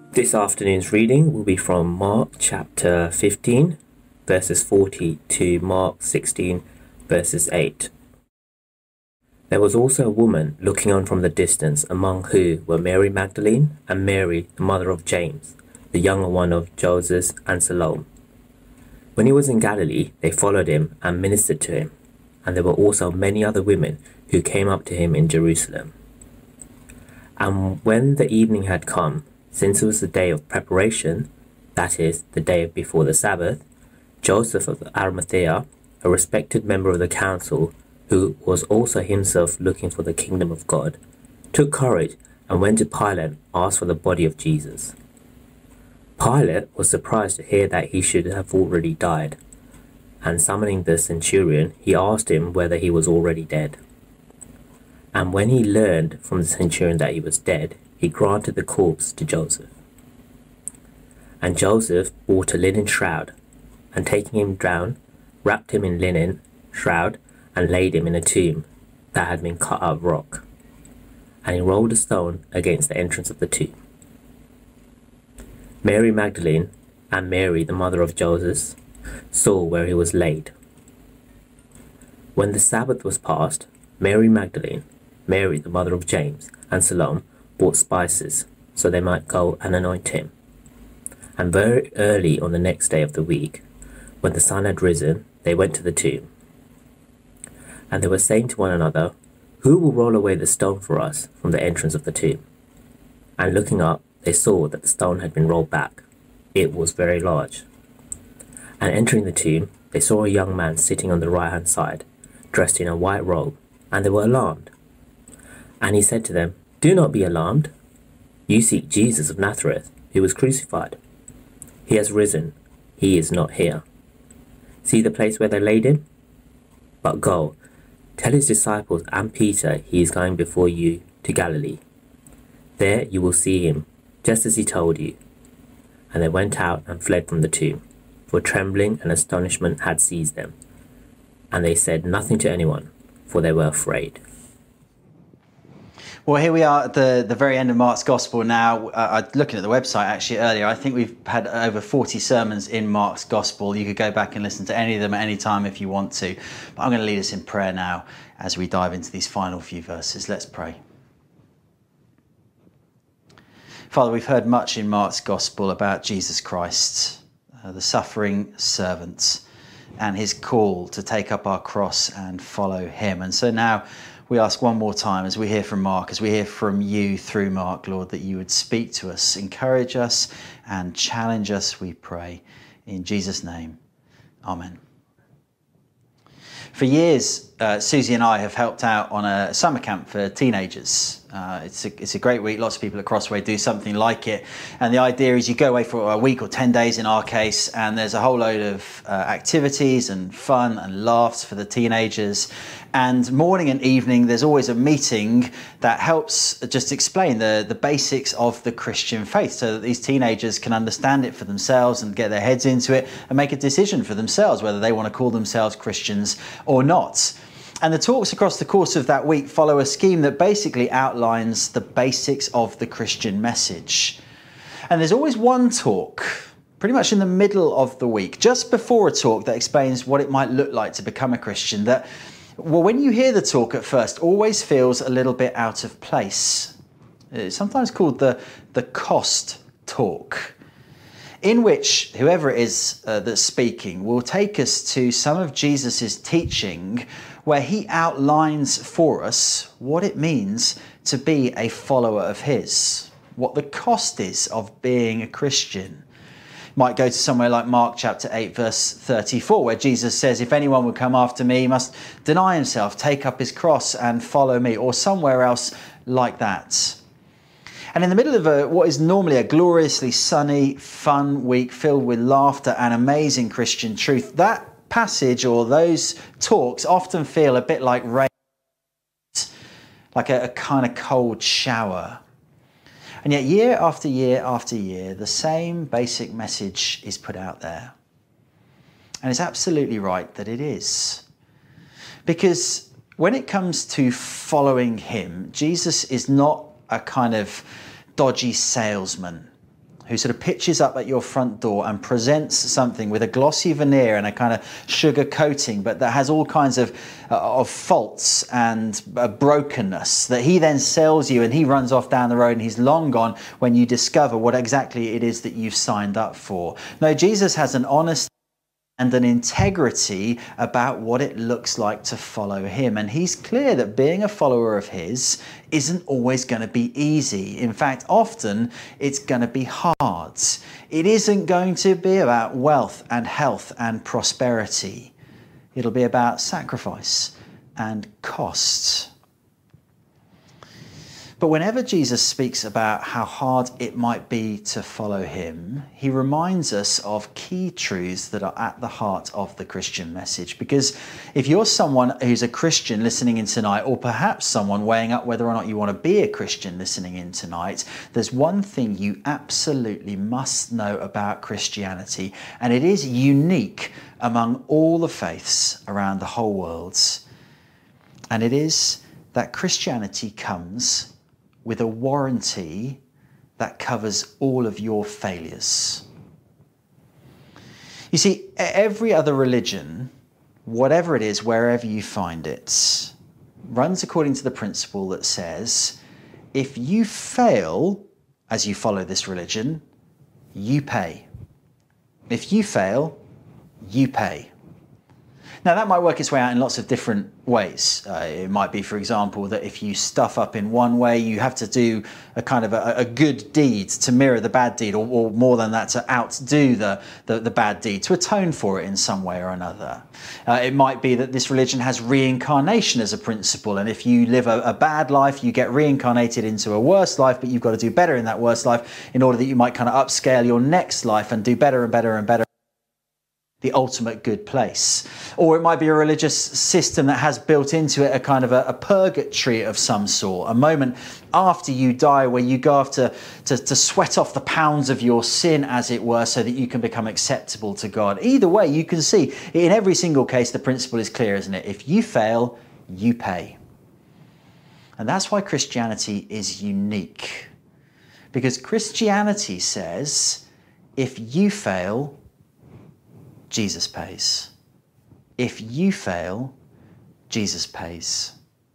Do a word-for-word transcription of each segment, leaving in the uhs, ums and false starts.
This afternoon's reading will be from Mark chapter fifteen, verses forty to Mark sixteen, verses eight. There was also a woman looking on from the distance, among who were Mary Magdalene and Mary, the mother of James, the younger one of Joseph and Salome. When he was in Galilee, they followed him and ministered to him, and there were also many other women who came up to him in Jerusalem. And when the evening had come, since it was the day of preparation, that is, the day before the Sabbath, Joseph of Arimathea, a respected member of the council, who was also himself looking for the kingdom of God, took courage and went to Pilate and asked for the body of Jesus. Pilate was surprised to hear that he should have already died, and summoning the centurion, he asked him whether he was already dead. And when he learned from the centurion that he was dead, he granted the corpse to Joseph. And Joseph bought a linen shroud, and taking him down, wrapped him in linen shroud, and laid him in a tomb that had been cut out of rock. And he rolled a stone against the entrance of the tomb. Mary Magdalene and Mary, the mother of Joseph, saw where he was laid. When the Sabbath was past, Mary Magdalene, Mary, the mother of James, and Salome bought spices, so they might go and anoint him. And very early on the next day of the week, when the sun had risen, they went to the tomb. And they were saying to one another, "Who will roll away the stone for us from the entrance of the tomb?" And looking up, they saw that the stone had been rolled back. It was very large. And entering the tomb, they saw a young man sitting on the right-hand side, dressed in a white robe, and they were alarmed. And he said to them, "Do not be alarmed. You seek Jesus of Nazareth, who was crucified. He has risen. He is not here. See the place where they laid him? But go, tell his disciples and Peter he is going before you to Galilee. There you will see him, just as he told you." And they went out and fled from the tomb, for trembling and astonishment had seized them. And they said nothing to anyone, for they were afraid. Well, here we are at the, the very end of Mark's Gospel now. Uh, I, looking at the website actually earlier, I think we've had over forty sermons in Mark's Gospel. You could go back and listen to any of them at any time if you want to. But I'm going to lead us in prayer now as we dive into these final few verses. Let's pray. Father, we've heard much in Mark's Gospel about Jesus Christ, uh, the suffering servant, and his call to take up our cross and follow him. And so now we ask one more time, as we hear from Mark, as we hear from you through Mark, Lord, that you would speak to us, encourage us and challenge us, we pray. In Jesus' name, amen. For years, uh, Susie and I have helped out on a summer camp for teenagers. Uh, it's, a, it's a great week. Lots of people at Crossway do something like it. And the idea is you go away for a week or ten days in our case, and there's a whole load of uh, activities and fun and laughs for the teenagers. And morning and evening, there's always a meeting that helps just explain the, the basics of the Christian faith so that these teenagers can understand it for themselves and get their heads into it and make a decision for themselves whether they want to call themselves Christians or not. And the talks across the course of that week follow a scheme that basically outlines the basics of the Christian message. And there's always one talk, pretty much in the middle of the week, just before a talk that explains what it might look like to become a Christian, that, well, when you hear the talk at first, always feels a little bit out of place. It's sometimes called the, the cost talk, in which whoever it is uh, that's speaking will take us to some of Jesus's teaching where he outlines for us what it means to be a follower of his, what the cost is of being a Christian. Might go to somewhere like Mark chapter eight, verse thirty-four, where Jesus says, "If anyone would come after me, he must deny himself, take up his cross and follow me," or somewhere else like that. And in the middle of a, what is normally a gloriously sunny, fun week filled with laughter and amazing Christian truth, that passage or those talks often feel a bit like rain, like a, a kind of cold shower. And yet year after year after year, the same basic message is put out there. And it's absolutely right that it is. Because when it comes to following him, Jesus is not a kind of dodgy salesman who sort of pitches up at your front door and presents something with a glossy veneer and a kind of sugar coating, but that has all kinds of, uh, of faults and uh, brokenness, that he then sells you and he runs off down the road and he's long gone when you discover what exactly it is that you've signed up for. No, Jesus has an honest and an integrity about what it looks like to follow him. And he's clear that being a follower of his isn't always going to be easy. In fact, often it's going to be hard. It isn't going to be about wealth and health and prosperity. It'll be about sacrifice and cost. But whenever Jesus speaks about how hard it might be to follow him, he reminds us of key truths that are at the heart of the Christian message. Because if you're someone who's a Christian listening in tonight, or perhaps someone weighing up whether or not you want to be a Christian listening in tonight, there's one thing you absolutely must know about Christianity, and it is unique among all the faiths around the whole world. And it is that Christianity comes with a warranty that covers all of your failures. You see, every other religion, whatever it is, wherever you find it, runs according to the principle that says, if you fail as you follow this religion, you pay. If you fail, you pay. Now, that might work its way out in lots of different ways. Uh, it might be, for example, that if you stuff up in one way, you have to do a kind of a, a good deed to mirror the bad deed, or, or more than that, to outdo the, the, the bad deed, to atone for it in some way or another. Uh, it might be that this religion has reincarnation as a principle, and if you live a, a bad life, you get reincarnated into a worse life, but you've got to do better in that worse life in order that you might kind of upscale your next life and do better and better and better. The ultimate good place. Or it might be a religious system that has built into it a kind of a, a purgatory of some sort, a moment after you die where you go off to, to, to sweat off the pounds of your sin, as it were, so that you can become acceptable to God. Either way, you can see in every single case the principle is clear, isn't it? If you fail, you pay. And that's why Christianity is unique. Because Christianity says, if you fail, Jesus pays. If you fail, Jesus pays.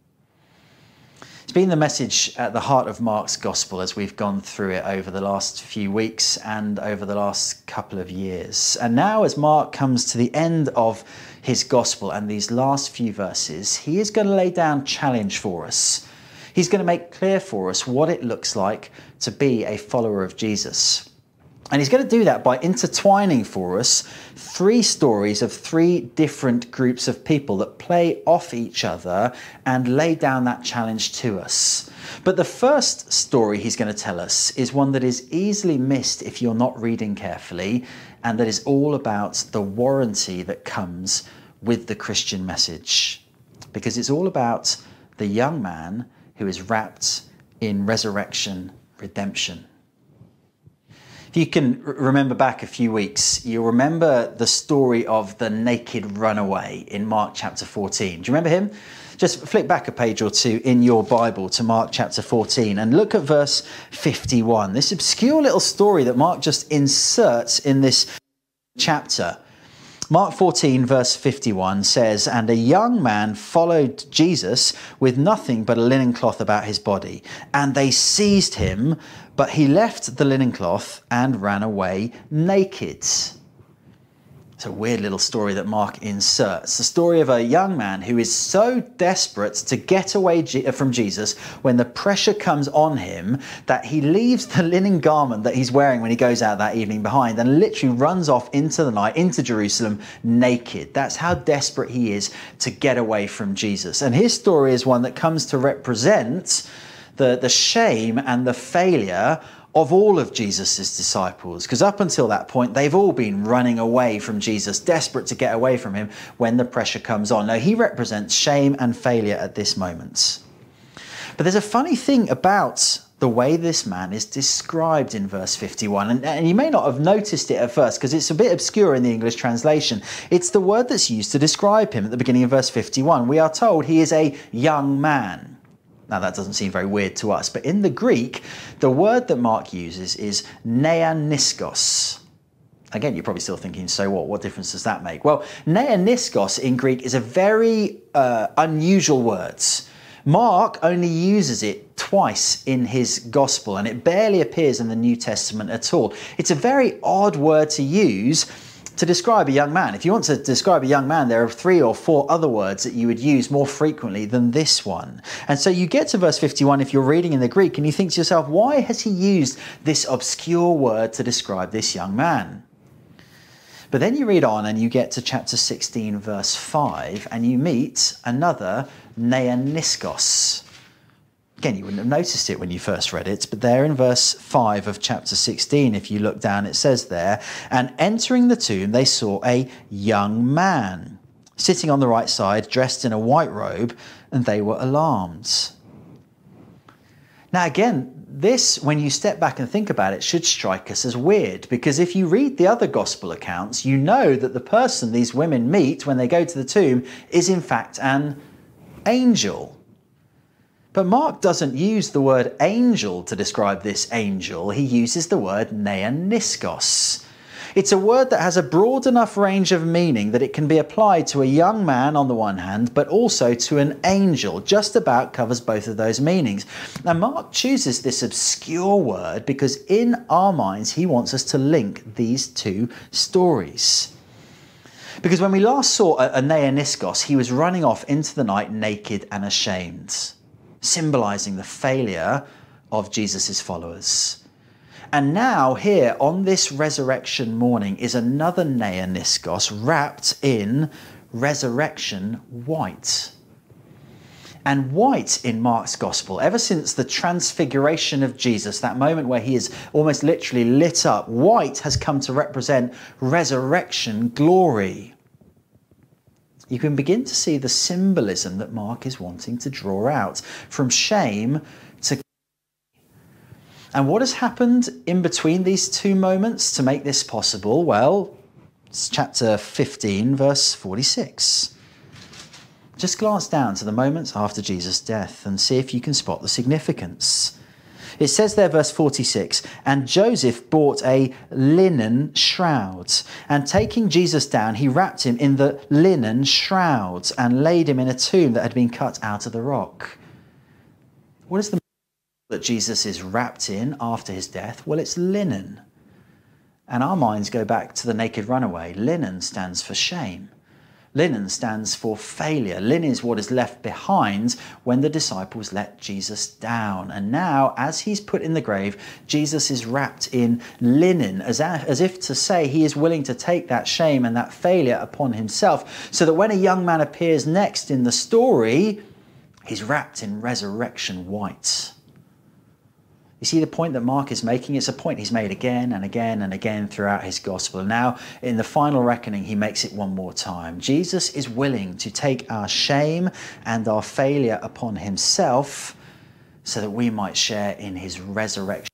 It's been the message at the heart of Mark's gospel as we've gone through it over the last few weeks and over the last couple of years. And now, as Mark comes to the end of his gospel and these last few verses, he is going to lay down challenge for us. He's going to make clear for us what it looks like to be a follower of Jesus. And he's going to do that by intertwining for us three stories of three different groups of people that play off each other and lay down that challenge to us. But the first story he's going to tell us is one that is easily missed if you're not reading carefully, and that is all about the warranty that comes with the Christian message. Because it's all about the young man who is wrapped in resurrection redemption. If you can remember back a few weeks, you'll remember the story of the naked runaway in Mark chapter fourteen. Do you remember him? Just flick back a page or two in your Bible to Mark chapter fourteen and look at verse fifty-one. This obscure little story that Mark just inserts in this chapter. Mark fourteen verse fifty-one says, "And a young man followed Jesus with nothing but a linen cloth about his body. And they seized him, but he left the linen cloth and ran away naked." It's a weird little story that Mark inserts. The story of a young man who is so desperate to get away from Jesus when the pressure comes on him that he leaves the linen garment that he's wearing when he goes out that evening behind and literally runs off into the night, into Jerusalem, naked. That's how desperate he is to get away from Jesus. And his story is one that comes to represent the, the shame and the failure of all of Jesus's disciples, because up until that point, they've all been running away from Jesus, desperate to get away from him when the pressure comes on. Now, he represents shame and failure at this moment. But there's a funny thing about the way this man is described in verse fifty-one, and, and you may not have noticed it at first because it's a bit obscure in the English translation. It's the word that's used to describe him at the beginning of verse fifty-one. We are told he is a young man. Now, that doesn't seem very weird to us, but in the Greek, the word that Mark uses is neaniskos. Again, you're probably still thinking, so what? What difference does that make? Well, neaniskos in Greek is a very uh, unusual word. Mark only uses it twice in his gospel, and it barely appears in the New Testament at all. It's a very odd word to use to describe a young man. If you want to describe a young man, there are three or four other words that you would use more frequently than this one. And so you get to verse fifty-one if you're reading in the Greek and you think to yourself, why has he used this obscure word to describe this young man? But then you read on and you get to chapter sixteen, verse five, and you meet another neaniskos. Again, you wouldn't have noticed it when you first read it, but there in verse five of chapter sixteen, if you look down, it says there, and entering the tomb, they saw a young man sitting on the right side, dressed in a white robe, and they were alarmed. Now, again, this, when you step back and think about it, should strike us as weird, because if you read the other gospel accounts, you know that the person these women meet when they go to the tomb is in fact an angel. But Mark doesn't use the word angel to describe this angel. He uses the word neaniskos. It's a word that has a broad enough range of meaning that it can be applied to a young man on the one hand, but also to an angel. Just about covers both of those meanings. Now, Mark chooses this obscure word because in our minds, he wants us to link these two stories. Because when we last saw a, a neaniskos, he was running off into the night naked and ashamed, symbolizing the failure of Jesus' followers. And now here on this resurrection morning is another neaniskos wrapped in resurrection white. And white in Mark's gospel, ever since the transfiguration of Jesus, that moment where he is almost literally lit up, white has come to represent resurrection glory. You can begin to see the symbolism that Mark is wanting to draw out from shame to. And what has happened in between these two moments to make this possible? Well, it's chapter fifteen, verse forty-six. Just glance down to the moments after Jesus' death and see if you can spot the significance. It says there, verse forty-six, and Joseph bought a linen shroud, and taking Jesus down, he wrapped him in the linen shrouds and laid him in a tomb that had been cut out of the rock. What is the that Jesus is wrapped in after his death? Well, it's linen. And our minds go back to the naked runaway. Linen stands for shame. Linen stands for failure. Linen is what is left behind when the disciples let Jesus down. And now, as he's put in the grave, Jesus is wrapped in linen, as, as if to say he is willing to take that shame and that failure upon himself, so that when a young man appears next in the story, he's wrapped in resurrection white. You see the point that Mark is making? It's a point he's made again and again and again throughout his gospel. And now, in the final reckoning, he makes it one more time. Jesus is willing to take our shame and our failure upon himself so that we might share in his resurrection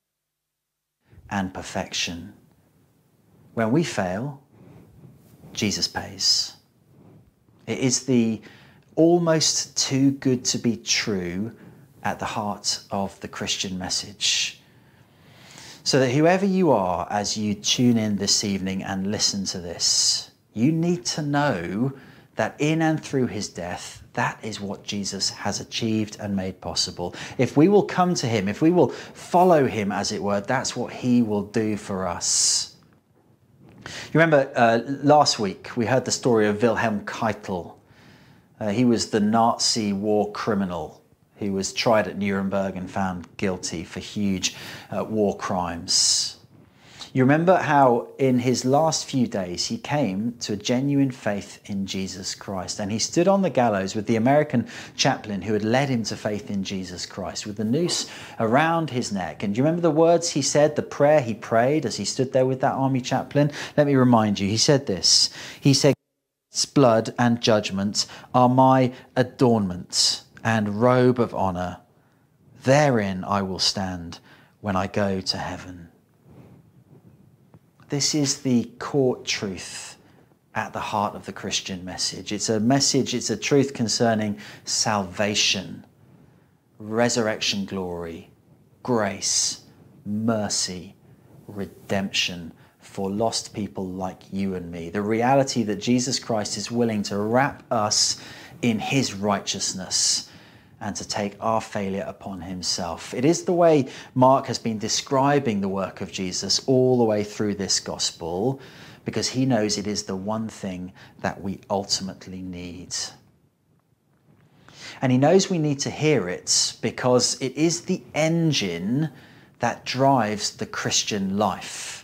and perfection. When we fail, Jesus pays. It is the almost too good to be true at the heart of the Christian message. So that whoever you are, as you tune in this evening and listen to this, you need to know that in and through his death, that is what Jesus has achieved and made possible. If we will come to him, if we will follow him, as it were, that's what he will do for us. You remember uh, last week we heard the story of Wilhelm Keitel. Uh, he was the Nazi war criminal. He was tried at Nuremberg and found guilty for huge uh, war crimes. You remember how in his last few days he came to a genuine faith in Jesus Christ, and he stood on the gallows with the American chaplain who had led him to faith in Jesus Christ with the noose around his neck. And do you remember the words he said, the prayer he prayed as he stood there with that army chaplain? Let me remind you, he said this. He said, "Christ's blood and judgment are my adornment and robe of honor. Therein I will stand when I go to heaven." This is the core truth at the heart of the Christian message. It's a message, it's a truth concerning salvation resurrection glory, grace, mercy, redemption for lost people like you and me. The reality that Jesus Christ is willing to wrap us in his righteousness and to take our failure upon himself. It is the way Mark has been describing the work of Jesus all the way through this gospel, because he knows it is the one thing that we ultimately need. And he knows we need to hear it because it is the engine that drives the Christian life.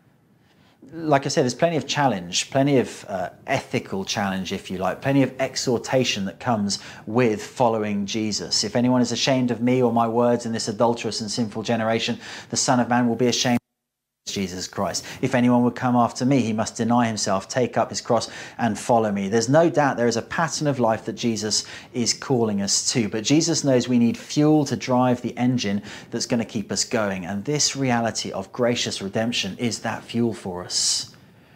Like I said, there's plenty of challenge, plenty of uh, ethical challenge, if you like, plenty of exhortation that comes with following Jesus. If anyone is ashamed of me or my words in this adulterous and sinful generation, the Son of Man will be ashamed of Jesus Christ. If anyone would come after me, he must deny himself, take up his cross and follow me. There's no doubt there is a pattern of life that Jesus is calling us to, but Jesus knows we need fuel to drive the engine that's going to keep us going. And this reality of gracious redemption is that fuel for us.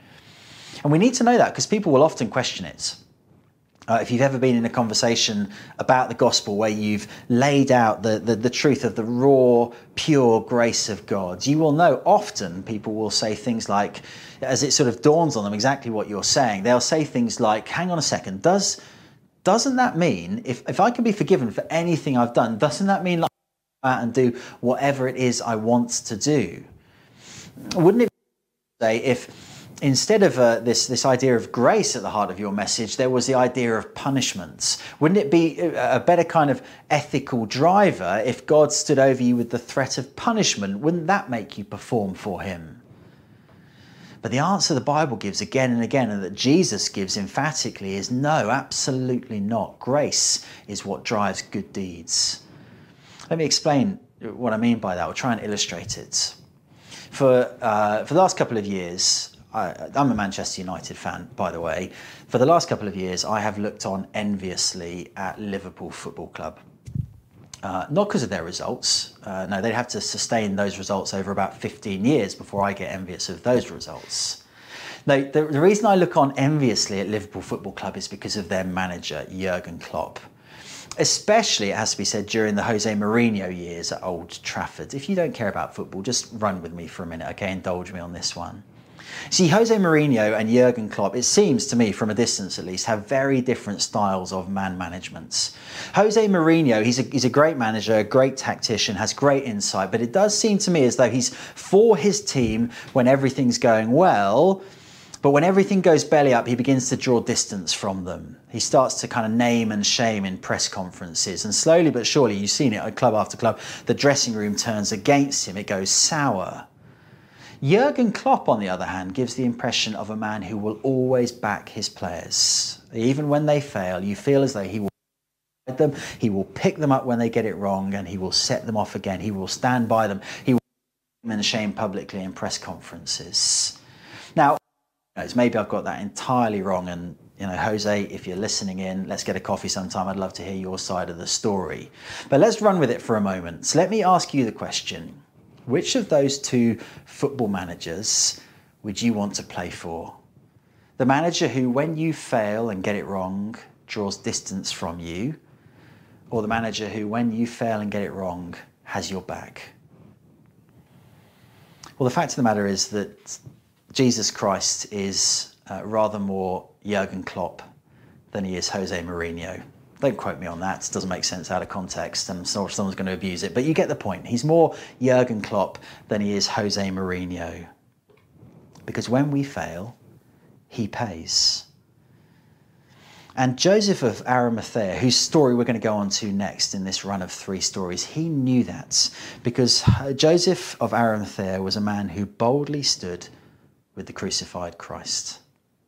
And we need to know that because people will often question it. Uh, if you've ever been in a conversation about the gospel where you've laid out the, the, the truth of the raw, pure grace of God, you will know often people will say things like, as it sort of dawns on them exactly what you're saying, they'll say things like, hang on a second, does, doesn't that mean, if, if I can be forgiven for anything I've done, doesn't that mean like I can go out and do whatever it is I want to do? Wouldn't it be say if instead of uh, this, this idea of grace at the heart of your message, there was the idea of punishments? Wouldn't it be a better kind of ethical driver if God stood over you with the threat of punishment? Wouldn't that make you perform for him? But the answer the Bible gives again and again, and that Jesus gives emphatically, is no, absolutely not. Grace is what drives good deeds. Let me explain what I mean by that, or try and illustrate it. For, uh, for the last couple of years, I, I'm a Manchester United fan, by the way. For the last couple of years, I have looked on enviously at Liverpool Football Club. Uh, not because of their results. Uh, no, they'd have to sustain those results over about fifteen years before I get envious of those results. No, the, the reason I look on enviously at Liverpool Football Club is because of their manager, Jurgen Klopp. Especially, it has to be said, during the Jose Mourinho years at Old Trafford. If you don't care about football, just run with me for a minute, okay? Indulge me on this one. See, Jose Mourinho and Jurgen Klopp, it seems to me, from a distance at least, have very different styles of man management. Jose Mourinho, he's a, he's a great manager, a great tactician, has great insight, but it does seem to me as though he's for his team when everything's going well, but when everything goes belly up, he begins to draw distance from them. He starts to kind of name and shame in press conferences, and slowly but surely, you've seen it at club after club, the dressing room turns against him, it goes sour. Jurgen Klopp, on the other hand, gives the impression of a man who will always back his players. Even when they fail, you feel as though he will guide them, he will pick them up when they get it wrong, and he will set them off again. He will stand by them. He will name and shame publicly in press conferences. Now, maybe I've got that entirely wrong, and you know, Jose, if you're listening in, let's get a coffee sometime. I'd love to hear your side of the story. But let's run with it for a moment. So let me ask you the question. Which of those two football managers would you want to play for? The manager who, when you fail and get it wrong, draws distance from you, or the manager who, when you fail and get it wrong, has your back? Well, the fact of the matter is that Jesus Christ is uh, rather more Jurgen Klopp than he is Jose Mourinho. Don't quote me on that, it doesn't make sense out of context and so someone's going to abuse it, but you get the point. He's more Jurgen Klopp than he is Jose Mourinho. Because when we fail, he pays. And Joseph of Arimathea, whose story we're going to go on to next in this run of three stories, he knew that, because Joseph of Arimathea was a man who boldly stood with the crucified Christ.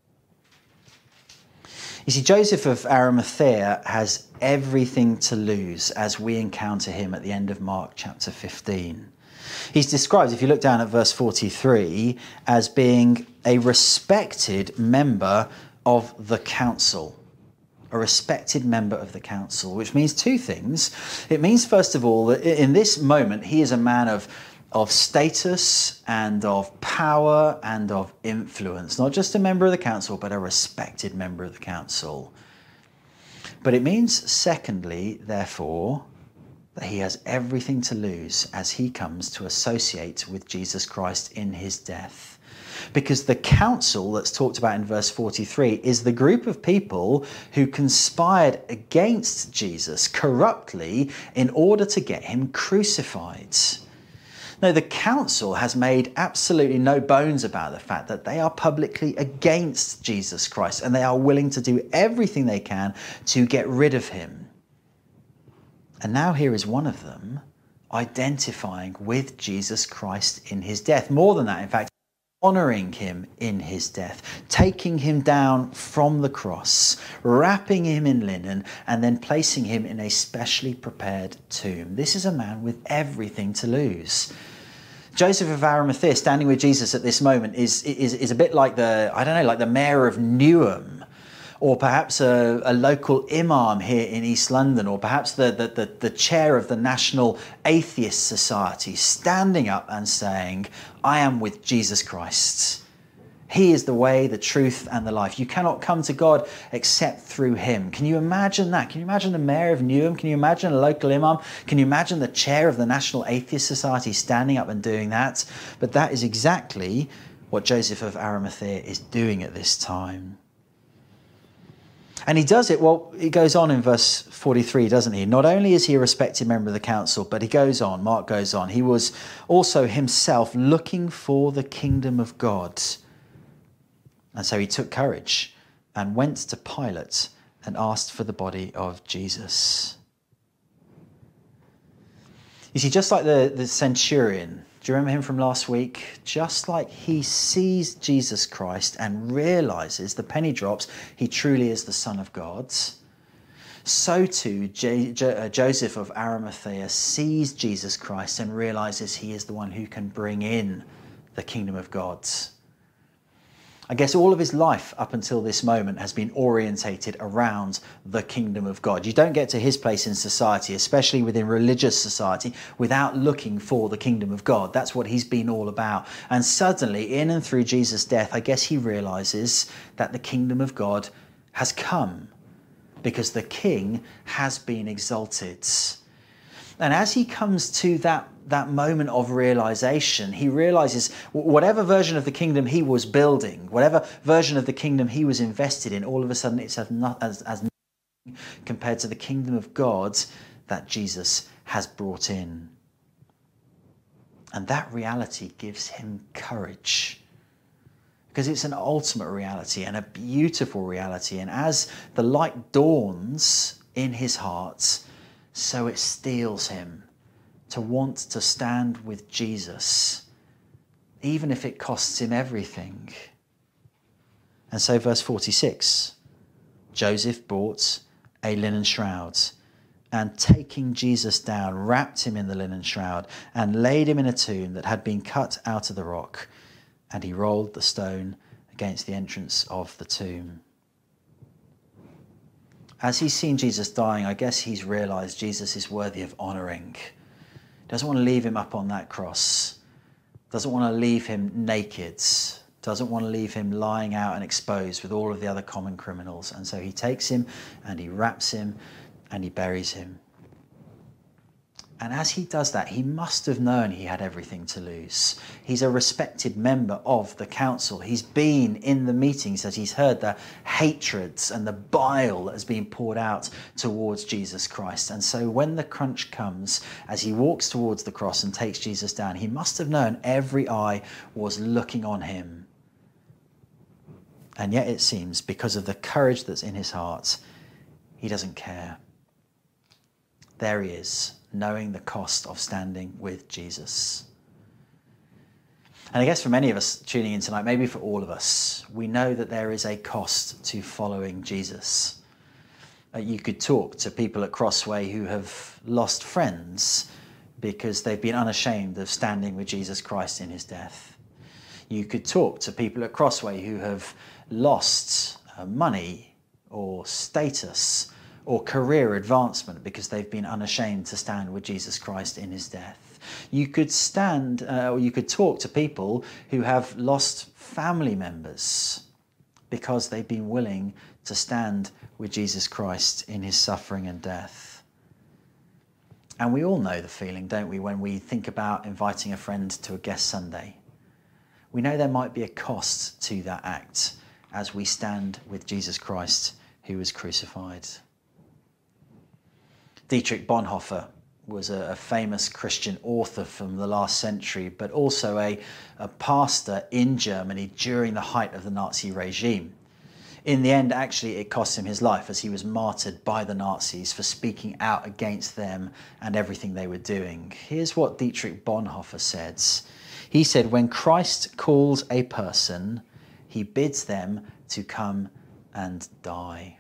You see, Joseph of Arimathea has everything to lose as we encounter him at the end of Mark chapter fifteen. He's described, if you look down at verse forty-three, as being a respected member of the council. A respected member of the council, which means two things. It means, first of all, that in this moment, he is a man of of status and of power and of influence. Not just a member of the council, but a respected member of the council. But it means, secondly, therefore, that he has everything to lose as he comes to associate with Jesus Christ in his death. Because the council that's talked about in verse forty-three is the group of people who conspired against Jesus corruptly in order to get him crucified. No, the council has made absolutely no bones about the fact that they are publicly against Jesus Christ and they are willing to do everything they can to get rid of him. And now here is one of them identifying with Jesus Christ in his death. More than that, in fact, honouring him in his death, taking him down from the cross, wrapping him in linen, and then placing him in a specially prepared tomb. This is a man with everything to lose. Joseph of Arimathea standing with Jesus at this moment is, is, is a bit like the, I don't know, like the mayor of Newham, or perhaps a, a local imam here in East London, or perhaps the, the, the, the chair of the National Atheist Society, standing up and saying, I am with Jesus Christ. He is the way, the truth, and the life. You cannot come to God except through him. Can you imagine that? Can you imagine the mayor of Newham? Can you imagine a local imam? Can you imagine the chair of the National Atheist Society standing up and doing that? But that is exactly what Joseph of Arimathea is doing at this time. And he does it, well, he goes on in verse forty-three, doesn't he? Not only is he a respected member of the council, but he goes on, Mark goes on, he was also himself looking for the kingdom of God. And so he took courage and went to Pilate and asked for the body of Jesus. You see, just like the, the centurion, do you remember him from last week? Just like he sees Jesus Christ and realizes, the penny drops, he truly is the Son of God, so too J J uh, Joseph of Arimathea sees Jesus Christ and realizes he is the one who can bring in the kingdom of God. I guess all of his life up until this moment has been orientated around the kingdom of God. You don't get to his place in society, especially within religious society, without looking for the kingdom of God. That's what he's been all about. And suddenly, in and through Jesus' death, I guess he realizes that the kingdom of God has come because the king has been exalted. And as he comes to that, that moment of realization, he realizes whatever version of the kingdom he was building, whatever version of the kingdom he was invested in, all of a sudden it's as, not, as, as nothing compared to the kingdom of God that Jesus has brought in. And that reality gives him courage, because it's an ultimate reality and a beautiful reality. And as the light dawns in his heart, so it steels him to want to stand with Jesus, even if it costs him everything. And so verse forty-six, Joseph bought a linen shroud, and taking Jesus down, wrapped him in the linen shroud, and laid him in a tomb that had been cut out of the rock, and he rolled the stone against the entrance of the tomb. As he's seen Jesus dying, I guess he's realized Jesus is worthy of honoring. Doesn't want to leave him up on that cross. Doesn't want to leave him naked. Doesn't want to leave him lying out and exposed with all of the other common criminals. And so he takes him and he wraps him and he buries him. And as he does that, he must have known he had everything to lose. He's a respected member of the council. He's been in the meetings as he's heard the hatreds and the bile that has been poured out towards Jesus Christ. And so when the crunch comes, as he walks towards the cross and takes Jesus down, he must have known every eye was looking on him. And yet it seems, because of the courage that's in his heart, he doesn't care. There he is, knowing the cost of standing with Jesus. And I guess for many of us tuning in tonight, maybe for all of us, we know that there is a cost to following Jesus. Uh, you could talk to people at Crossway who have lost friends because they've been unashamed of standing with Jesus Christ in his death. You could talk to people at Crossway who have lost uh, money or status or career advancement because they've been unashamed to stand with Jesus Christ in his death. You could stand, uh, or you could talk to people who have lost family members because they've been willing to stand with Jesus Christ in his suffering and death. And we all know the feeling, don't we, when we think about inviting a friend to a guest Sunday. We know there might be a cost to that act as we stand with Jesus Christ, who was crucified. Dietrich Bonhoeffer was a, a famous Christian author from the last century, but also a, a pastor in Germany during the height of the Nazi regime. In the end, actually, it cost him his life as he was martyred by the Nazis for speaking out against them and everything they were doing. Here's what Dietrich Bonhoeffer said. He said, when Christ calls a person, he bids them to come and die.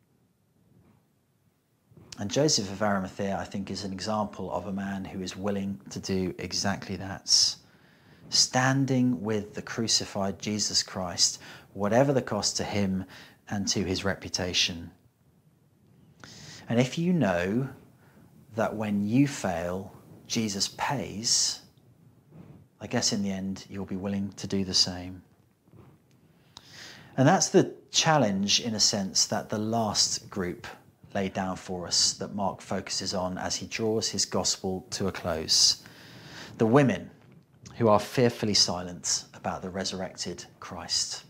And Joseph of Arimathea, I think, is an example of a man who is willing to do exactly that. Standing with the crucified Jesus Christ, whatever the cost to him and to his reputation. And if you know that when you fail, Jesus pays, I guess in the end, you'll be willing to do the same. And that's the challenge, in a sense, that the last group laid down for us, that Mark focuses on as he draws his gospel to a close. The women who are fearfully silent about the resurrected Christ.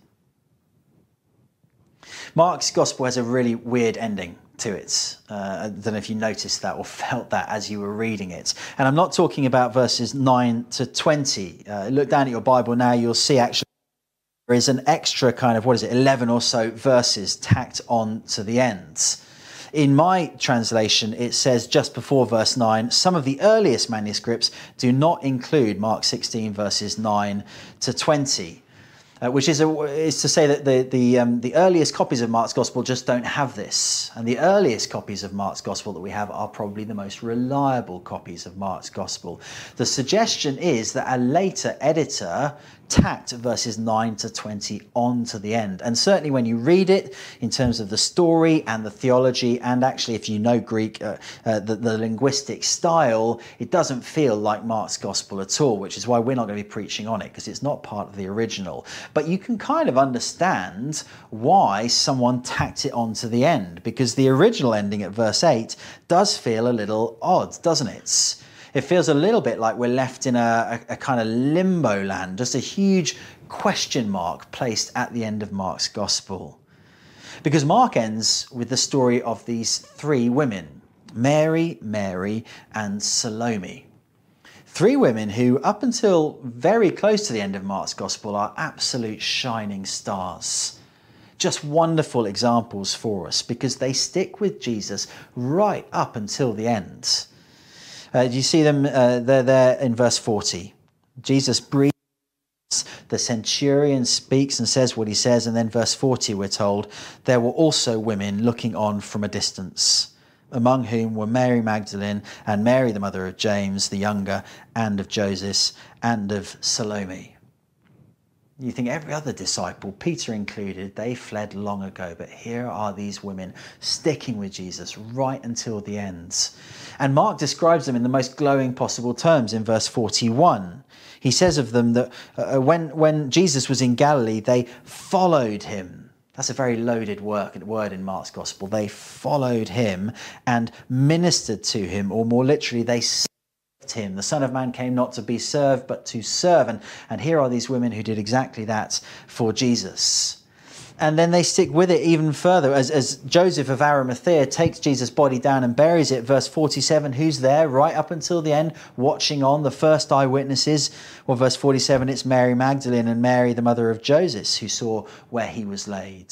Mark's gospel has a really weird ending to it. Uh, I don't know if you noticed that or felt that as you were reading it. And I'm not talking about verses nine to twenty. Uh, look down at your Bible now, you'll see actually there is an extra kind of, what is it, eleven or so verses tacked on to the end. In my translation, it says just before verse nine, some of the earliest manuscripts do not include Mark sixteen verses nine to twenty. Uh, which is, a, is to say that the the, um, the earliest copies of Mark's Gospel just don't have this. And the earliest copies of Mark's Gospel that we have are probably the most reliable copies of Mark's Gospel. The suggestion is that a later editor tacked verses nine to twenty on to the end. And certainly when you read it in terms of the story and the theology, and actually if you know Greek, uh, uh, the, the linguistic style, it doesn't feel like Mark's Gospel at all, which is why we're not going to be preaching on it, because it's not part of the original. But you can kind of understand why someone tacked it on to the end, because the original ending at verse eight does feel a little odd, doesn't it? It feels a little bit like we're left in a, a, a kind of limbo land, just a huge question mark placed at the end of Mark's Gospel. Because Mark ends with the story of these three women, Mary, Mary, and Salome. Three women who, up until very close to the end of Mark's Gospel, are absolute shining stars. Just wonderful examples for us, because they stick with Jesus right up until the end. Uh, do you see them? Uh, they're there in verse forty. Jesus breathes, the centurion speaks and says what he says, and then verse forty we're told, there were also women looking on from a distance, among whom were Mary Magdalene and Mary the mother of James the younger, and of Joseph, and of Salome. You think every other disciple, Peter included, they fled long ago, but here are these women sticking with Jesus right until the end. And Mark describes them in the most glowing possible terms in verse forty-one. He says of them that uh, when, when Jesus was in Galilee, they followed him. That's a very loaded word, word in Mark's Gospel. They followed him and ministered to him, or more literally, they served him. The Son of Man came not to be served, but to serve. And, and here are these women who did exactly that for Jesus. And then they stick with it even further as, as Joseph of Arimathea takes Jesus' body down and buries it. Verse forty-seven, who's there right up until the end, watching on, the first eyewitnesses? Well, verse forty-seven, it's Mary Magdalene and Mary, the mother of Joseph, who saw where he was laid.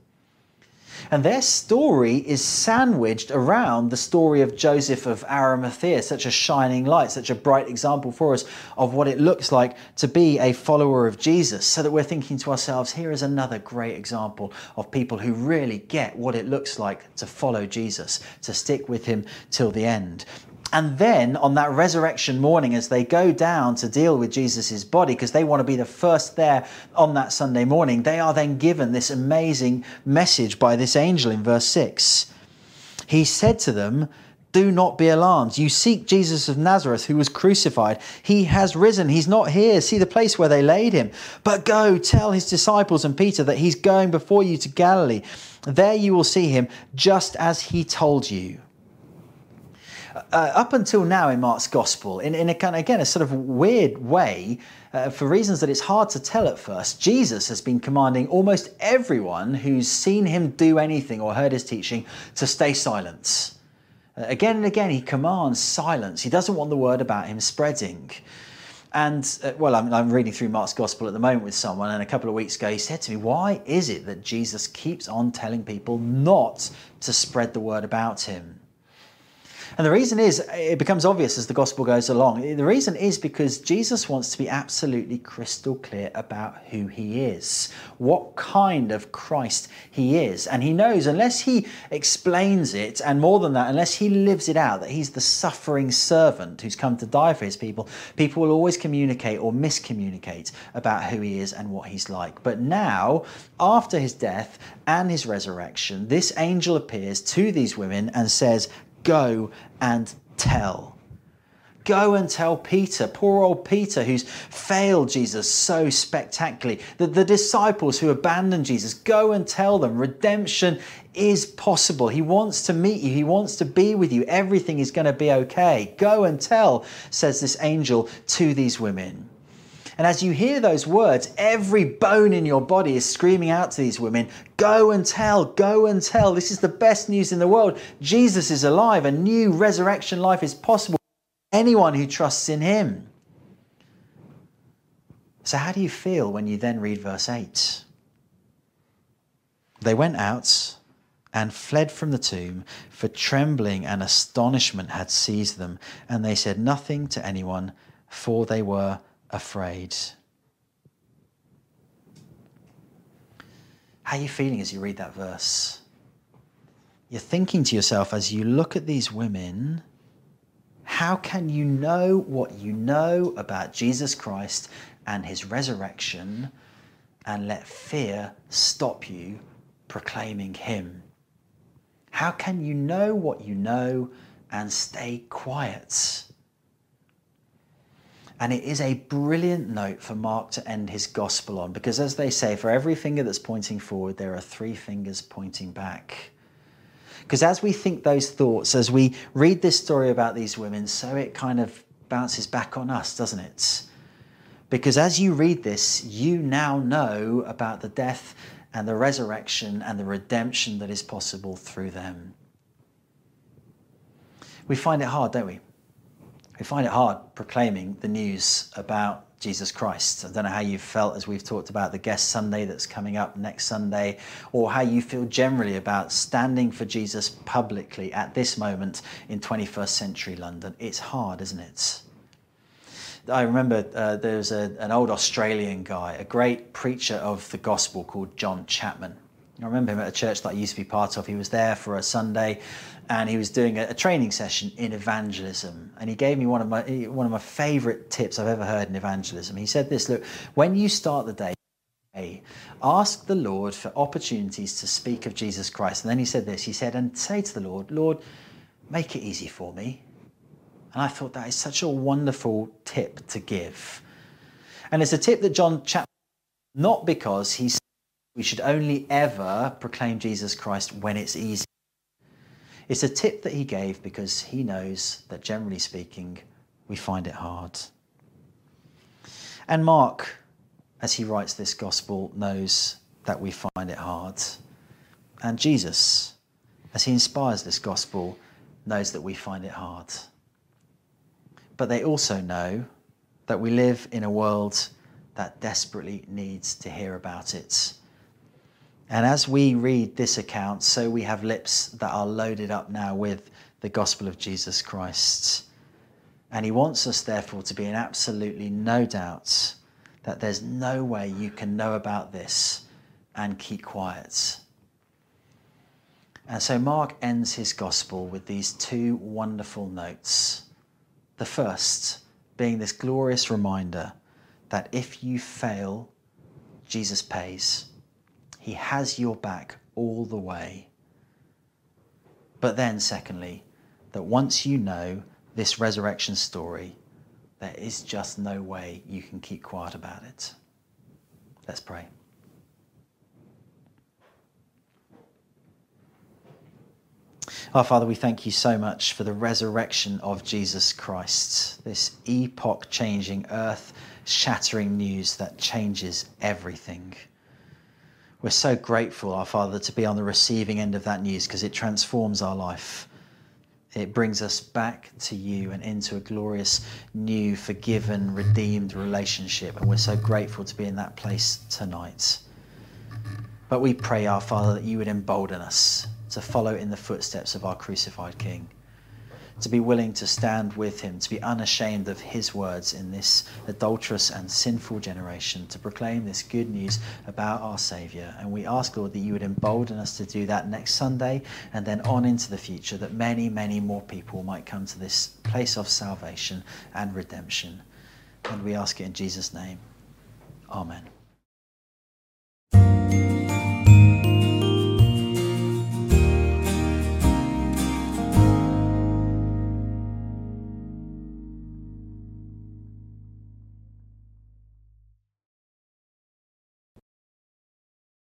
And their story is sandwiched around the story of Joseph of Arimathea, such a shining light, such a bright example for us of what it looks like to be a follower of Jesus, so that we're thinking to ourselves, here is another great example of people who really get what it looks like to follow Jesus, to stick with him till the end. And then on that resurrection morning, as they go down to deal with Jesus's body, because they want to be the first there on that Sunday morning, they are then given this amazing message by this angel in verse six. He said to them, do not be alarmed. You seek Jesus of Nazareth, who was crucified. He has risen. He's not here. See the place where they laid him. But go tell his disciples and Peter that he's going before you to Galilee. There you will see him, just as he told you. Uh, up until now in Mark's gospel, in, in a kind of, again, a sort of weird way, uh, for reasons that it's hard to tell at first, Jesus has been commanding almost everyone who's seen him do anything or heard his teaching to stay silent. Uh, again and again, he commands silence. He doesn't want the word about him spreading. And, uh, well, I'm, I'm reading through Mark's gospel at the moment with someone, and a couple of weeks ago he said to me, why is it that Jesus keeps on telling people not to spread the word about him? And the reason is, it becomes obvious as the gospel goes along, the reason is because Jesus wants to be absolutely crystal clear about who he is, what kind of Christ he is. And he knows unless he explains it, and more than that, unless he lives it out, that he's the suffering servant who's come to die for his people, people will always communicate or miscommunicate about who he is and what he's like. But now, after his death and his resurrection, this angel appears to these women and says, go and tell. Go and tell Peter, poor old Peter, who's failed Jesus so spectacularly. The, the disciples who abandoned Jesus, go and tell them redemption is possible. He wants to meet you. He wants to be with you. Everything is going to be okay. Go and tell, says this angel to these women. And as you hear those words, every bone in your body is screaming out to these women, go and tell, go and tell. This is the best news in the world. Jesus is alive. A new resurrection life is possible for anyone who trusts in him. So how do you feel when you then read verse eight? They went out and fled from the tomb, for trembling and astonishment had seized them, and they said nothing to anyone, for they were afraid. How are you feeling as you read that verse? You're thinking to yourself as you look at these women, how can you know what you know about Jesus Christ and his resurrection and let fear stop you proclaiming him? How can you know what you know and stay quiet? And it is a brilliant note for Mark to end his gospel on, because as they say, for every finger that's pointing forward, there are three fingers pointing back. Because as we think those thoughts, as we read this story about these women, so it kind of bounces back on us, doesn't it? Because as you read this, you now know about the death and the resurrection and the redemption that is possible through them. We find it hard, don't we? We find it hard proclaiming the news about Jesus Christ. I don't know how you felt as we've talked about the Guest Sunday that's coming up next Sunday, or how you feel generally about standing for Jesus publicly at this moment in twenty-first century London. It's hard, isn't it? I remember uh, there was a, an old Australian guy, a great preacher of the gospel called John Chapman. I remember him at a church that I used to be part of. He was there for a Sunday and he was doing a, a training session in evangelism. And he gave me one of my one of my favourite tips I've ever heard in evangelism. He said this, look, when you start the day, ask the Lord for opportunities to speak of Jesus Christ. And then he said this, he said, and say to the Lord, Lord, make it easy for me. And I thought that is such a wonderful tip to give. And it's a tip that John Chapman, not because he said we should only ever proclaim Jesus Christ when it's easy. It's a tip that he gave because he knows that, generally speaking, we find it hard. And Mark, as he writes this gospel, knows that we find it hard. And Jesus, as he inspires this gospel, knows that we find it hard. But they also know that we live in a world that desperately needs to hear about it. And as we read this account, so we have lips that are loaded up now with the gospel of Jesus Christ. And he wants us, therefore, to be in absolutely no doubt that there's no way you can know about this and keep quiet. And so Mark ends his gospel with these two wonderful notes. The first being this glorious reminder that if you fail, Jesus pays. He has your back all the way. But then, secondly, that once you know this resurrection story, there is just no way you can keep quiet about it. Let's pray. Our Father, we thank you so much for the resurrection of Jesus Christ, this epoch-changing, earth-shattering news that changes everything. We're so grateful, our Father, to be on the receiving end of that news because it transforms our life. It brings us back to you and into a glorious, new, forgiven, redeemed relationship. And we're so grateful to be in that place tonight. But we pray, our Father, that you would embolden us to follow in the footsteps of our crucified King, to be willing to stand with him, to be unashamed of his words in this adulterous and sinful generation, to proclaim this good news about our Saviour. And we ask, Lord, that you would embolden us to do that next Sunday and then on into the future, that many, many more people might come to this place of salvation and redemption. And we ask it in Jesus' name. Amen.